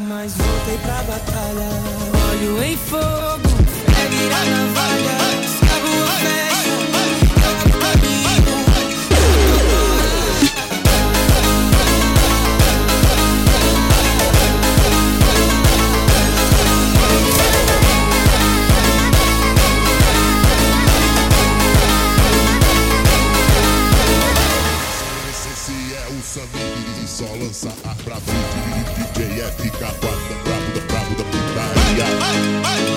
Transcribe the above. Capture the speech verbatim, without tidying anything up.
mas voltei pra batalha. Olho em fogo, pegue a navalha, escravo a festa, joga pro caminho. Esse é o Samir e só lança a brava. D J é fica brabo da brabo da putaria.